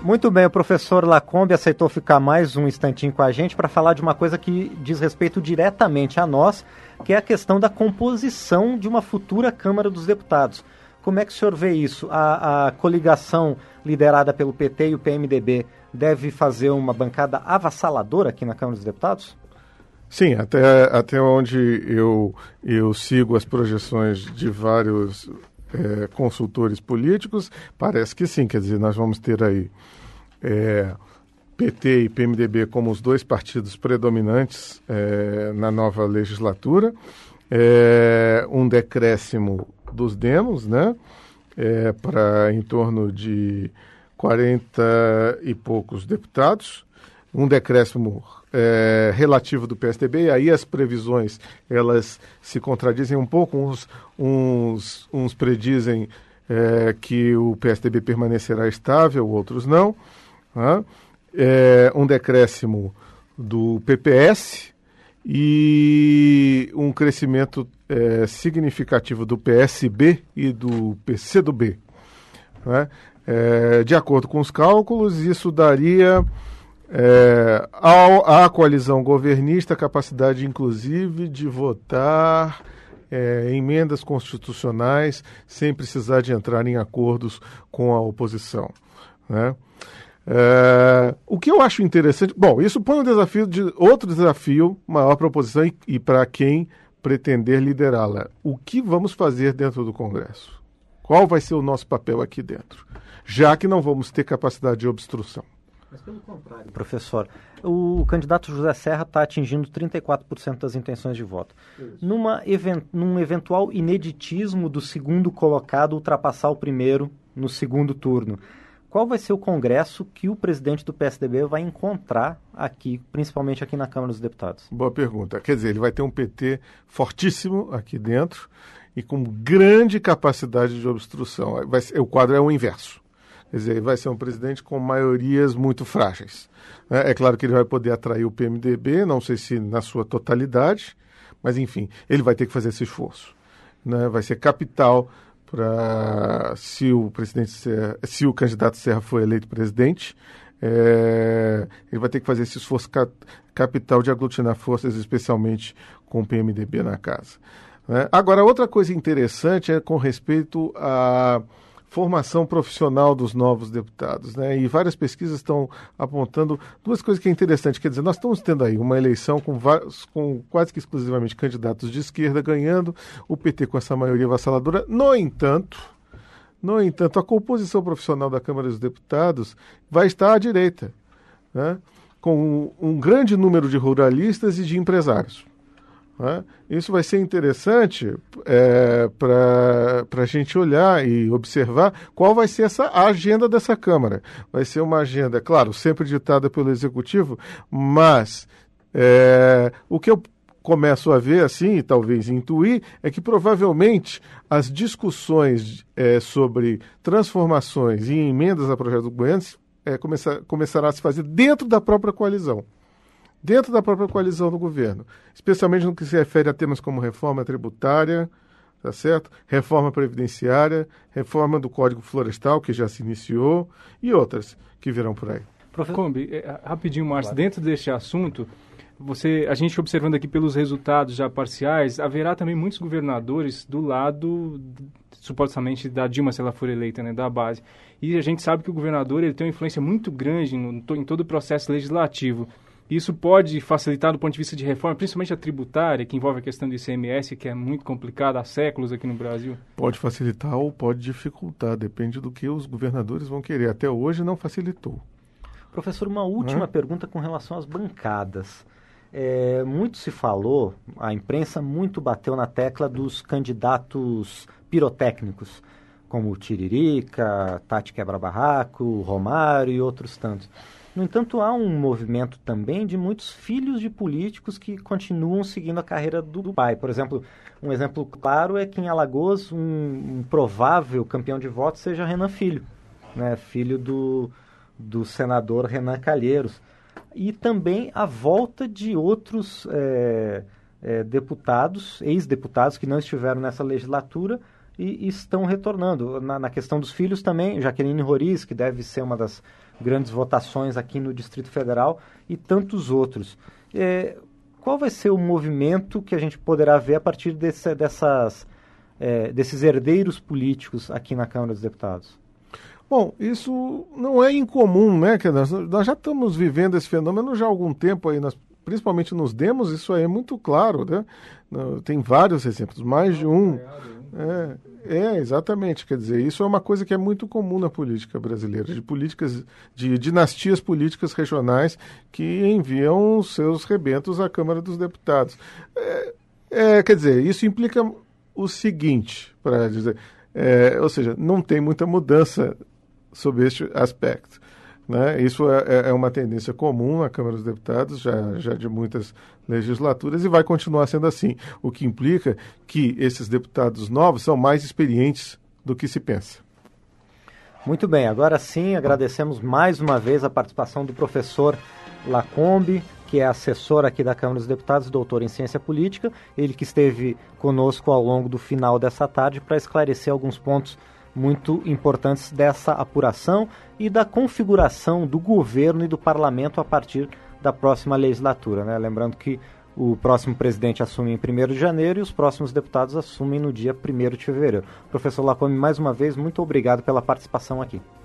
Muito bem, o professor Lacombe aceitou ficar mais um instantinho com a gente para falar de uma coisa que diz respeito diretamente a nós, que é a questão da composição de uma futura Câmara dos Deputados. Como é que o senhor vê isso? A coligação liderada pelo PT e o PMDB deve fazer uma bancada avassaladora aqui na Câmara dos Deputados? Sim, até onde eu sigo as projeções de vários consultores políticos, parece que sim. Quer dizer, nós vamos ter aí PT e PMDB como os dois partidos predominantes na nova legislatura, um decréscimo dos Demos, né, para em torno de 40 e poucos deputados, um decréscimo relativo do PSDB, e aí as previsões elas se contradizem um pouco, uns predizem que o PSDB permanecerá estável, outros não, né? Um decréscimo do PPS e um crescimento significativo do PSB e do PCdoB, né? De acordo com os cálculos, isso daria à coalizão governista a capacidade, inclusive, de votar emendas constitucionais sem precisar de entrar em acordos com a oposição, né? O que eu acho interessante... Bom, isso põe outro desafio maior para a oposição e para quem pretender liderá-la. O que vamos fazer dentro do Congresso? Qual vai ser o nosso papel aqui dentro? Já que não vamos ter capacidade de obstrução. Mas pelo contrário, professor, o candidato José Serra está atingindo 34% das intenções de voto. Num eventual ineditismo do segundo colocado ultrapassar o primeiro no segundo turno, qual vai ser o congresso que o presidente do PSDB vai encontrar aqui, principalmente aqui na Câmara dos Deputados? Boa pergunta. Quer dizer, ele vai ter um PT fortíssimo aqui dentro e com grande capacidade de obstrução. O quadro é o inverso. Quer dizer, vai ser um presidente com maiorias muito frágeis. É claro que ele vai poder atrair o PMDB, não sei se na sua totalidade, mas enfim, ele vai ter que fazer esse esforço, né? Vai ser capital para, se o candidato Serra for eleito presidente, ele vai ter que fazer esse esforço capital de aglutinar forças, especialmente com o PMDB na casa, né? Agora, outra coisa interessante é com respeito à formação profissional dos novos deputados, né? E várias pesquisas estão apontando duas coisas que é interessante. Quer dizer, nós estamos tendo aí uma eleição com quase que exclusivamente candidatos de esquerda ganhando, o PT com essa maioria avassaladora. No entanto, a composição profissional da Câmara dos Deputados vai estar à direita, né? Com um grande número de ruralistas e de empresários. Isso vai ser interessante para a gente olhar e observar qual vai ser a agenda dessa Câmara. Vai ser uma agenda, claro, sempre ditada pelo Executivo, mas o que eu começo a ver, assim, e talvez intuir, é que provavelmente as discussões sobre transformações e emendas a projeto do governo começará a se fazer dentro da própria coalizão. Dentro da própria coalizão do governo, especialmente no que se refere a temas como reforma tributária, tá certo? Reforma previdenciária, reforma do Código Florestal, que já se iniciou, e outras que virão por aí. Combi, rapidinho, Márcio, dentro deste assunto, a gente observando aqui pelos resultados já parciais, haverá também muitos governadores do lado, supostamente, da Dilma, se ela for eleita, né, da base. E a gente sabe que o governador ele tem uma influência muito grande em todo o processo legislativo. Isso pode facilitar do ponto de vista de reforma, principalmente a tributária, que envolve a questão do ICMS, que é muito complicada há séculos aqui no Brasil? Pode facilitar ou pode dificultar, depende do que os governadores vão querer. Até hoje não facilitou. Professor, uma última pergunta com relação às bancadas. Muito se falou, a imprensa muito bateu na tecla dos candidatos pirotécnicos, como o Tiririca, Tati Quebra-Barraco, Romário e outros tantos. No entanto, há um movimento também de muitos filhos de políticos que continuam seguindo a carreira do pai. Por exemplo, um exemplo claro é que em Alagoas um provável campeão de votos seja Renan Filho, né? Filho do senador Renan Calheiros. E também a volta de outros deputados, ex-deputados que não estiveram nessa legislatura e estão retornando. Na questão dos filhos também, Jaqueline Roriz, que deve ser uma das grandes votações aqui no Distrito Federal e tantos outros. Qual vai ser o movimento que a gente poderá ver a partir desses herdeiros políticos aqui na Câmara dos Deputados? Bom, isso não é incomum, né? Nós já estamos vivendo esse fenômeno já há algum tempo aí, principalmente nos demos, isso aí é muito claro, né? Tem vários exemplos, mais de um. Exatamente. Quer dizer, isso é uma coisa que é muito comum na política brasileira, de dinastias políticas regionais que enviam os seus rebentos à Câmara dos Deputados. Quer dizer, isso implica o seguinte, para dizer, ou seja, não tem muita mudança sob este aspecto, né? Isso é uma tendência comum na Câmara dos Deputados, já de muitas legislaturas, e vai continuar sendo assim, o que implica que esses deputados novos são mais experientes do que se pensa. Muito bem, agora sim agradecemos mais uma vez a participação do professor Lacombe, que é assessor aqui da Câmara dos Deputados, doutor em Ciência Política, ele que esteve conosco ao longo do final dessa tarde para esclarecer alguns pontos muito importantes dessa apuração e da configuração do governo e do parlamento a partir da próxima legislatura, né? Lembrando que o próximo presidente assume em 1º de janeiro e os próximos deputados assumem no dia 1º de fevereiro. Professor Lacombe, mais uma vez, muito obrigado pela participação aqui.